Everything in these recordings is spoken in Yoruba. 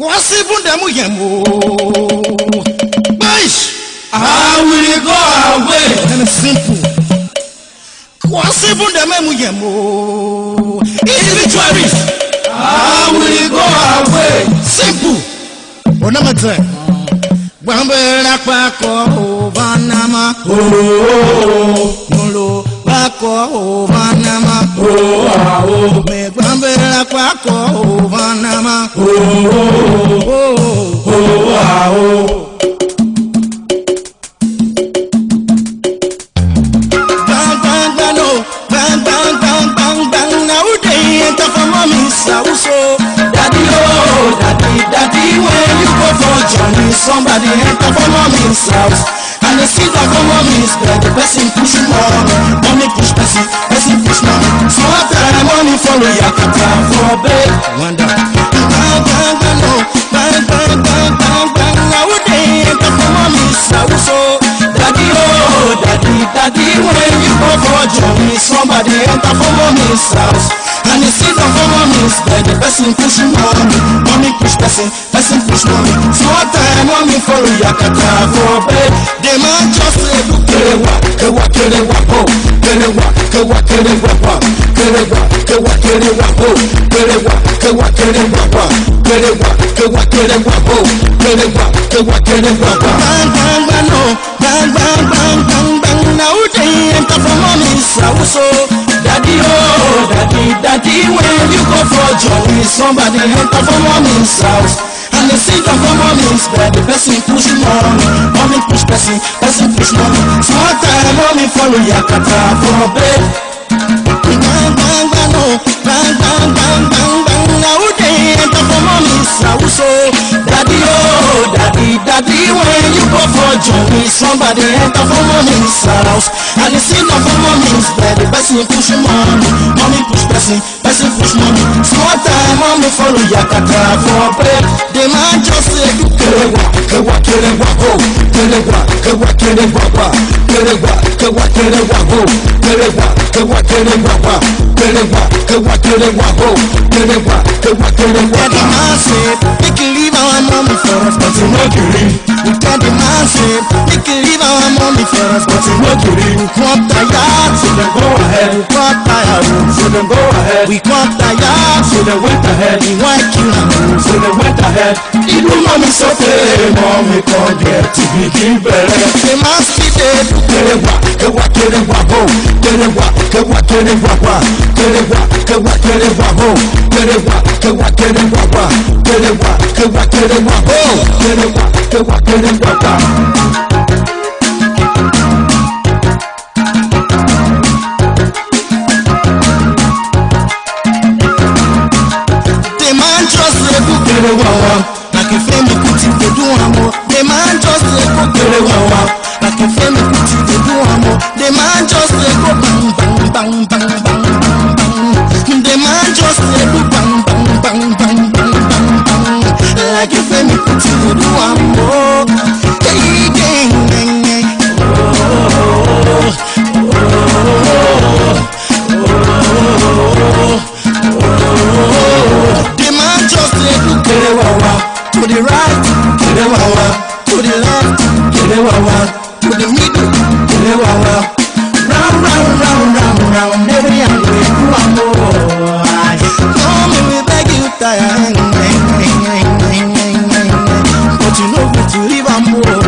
Kwasi bundemu yemo. Bish. I will go away. And it's simple. Kwasi bundemu yemo. Individualist. I will go away. Simple. Onamate. Wambera kwako vanama. Molo kwako vanama. Me wambera kwako vanama. Bang bang bang no, bang bang bang bang bang. Now they enter for mommy's house. Daddy oh, daddy when you go for journey, somebody enter for mommy's house. And they sit down for mommy's bed, the person push mommy push person push mommy. So after mommy follow Yakata for bed. Wonder. Bang bang bang no, bang bang bang bang bang. Now they enter for mommy's house. Daddy oh, daddy when you go for journey, somebody enter for mommy's house. And they sit down for mommy's bed, the person push mommy push person push mommy. So after mommy follow Yakata for bed. The man just say kerewa kewa kerewa ho kerewa kewa kerewa ho kerewa kewa kerewa ho kerewa kewa kerewa ho kerewa kewa kerewa ho kerewa kewa kerewa ho. Bang bang bang no, bang bang bang bang bang. Now they enter for mommy's house. Daddy oh, daddy when you go for journey, somebody enter for mommy's house. And they sit down for mommy's bed, the person push mommy push person push mommy. Small time mommy follow Yakata for bed. Bang bang bang no, bang bang bang bang bang. Now they enter for mommy's house. Daddy oh, daddy when you go for journey, somebody enter for mommy's house. And they sit down for mommy's bed, the person push mommy push person push mommy. Small time mommy follow Yakata for bed. The man just say kerewa kewa kerewa ho kerewa kewa kerewa ho kerewa kewa kerewa ho kerewa kewa kerewa ho kerewa kewa kerewa ho kerewa kewa kerewa. The man said we can leave our mommy for us, but we no gree. We tell the man said we can leave our mommy for us, but we no gree. We come tired, so then go ahead. We come tired, so then go ahead. We come tired, so they went ahead. We want kill them, so they went ahead. Even mommy suffer, mommy can't get to begin better. They must be dead. Kerewa kewa kerewa ho kerewa kewa kerewa ho kerewa kewa kerewa ho kerewa kewa kerewa ho kerewa kewa kerewa ho kerewa kewa kerewa ho. Like a family put in the do amo. The man just let go kerewa. Like a family put in the do amo. The man just let go bang bang bang bang bang bang bang. The man just let go bang bang bang bang bang bang bang. Like a family put in the do amo. Hey gang gang gang. The man just let go kerewa. To the right, kerewa. To the left, kerewa. To the middle, kerewa. Round, round, round, round, round. Every angle, you are more. Come me beg you, tired. But you know me to leave a more.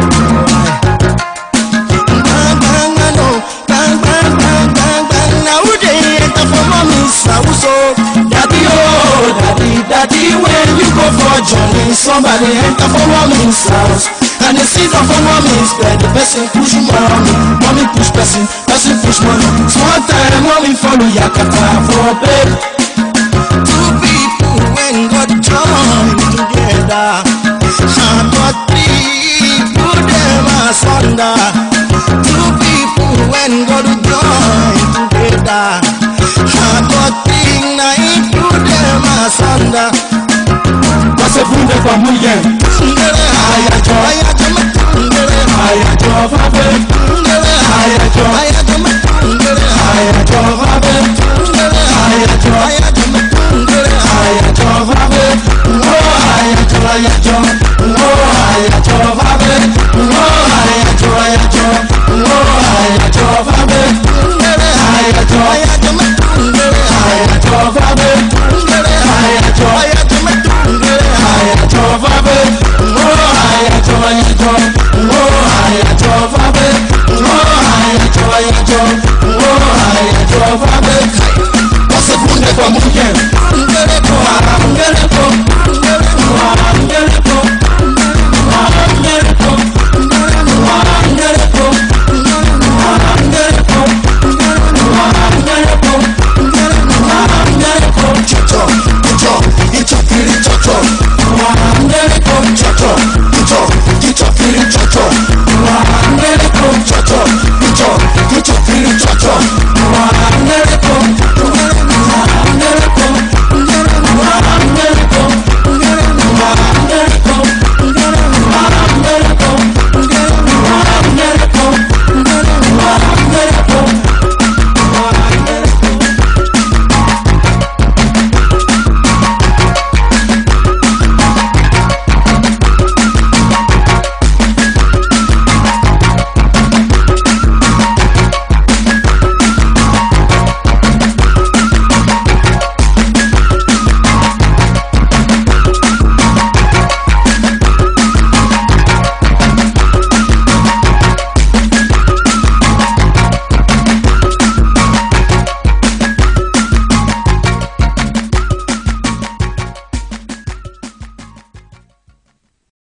Bang, bang, no. Bang, bang, bang, bang, bang. Now they enter for mommy's house. Daddy, oh, daddy, when you go for journey, somebody enter for mommy's house. And they sit down for mommy's bed, the person push mommy push person push mommy. Small time mommy follow Yakata for bed. Two people when God join together, but three put them asunder. Two people when God join together, but three nine put them asunder. What's a bunde kwa muye? Ayajo, ayajo, vabe. Ayajo, vabe. Ayajo, vabe. Oh, ayajo, vabe, ayacho, ayacho metungere, ayacho vabe, ayacho ayacho, ayacho vabe, ayacho vabe. Você funde com a mulher,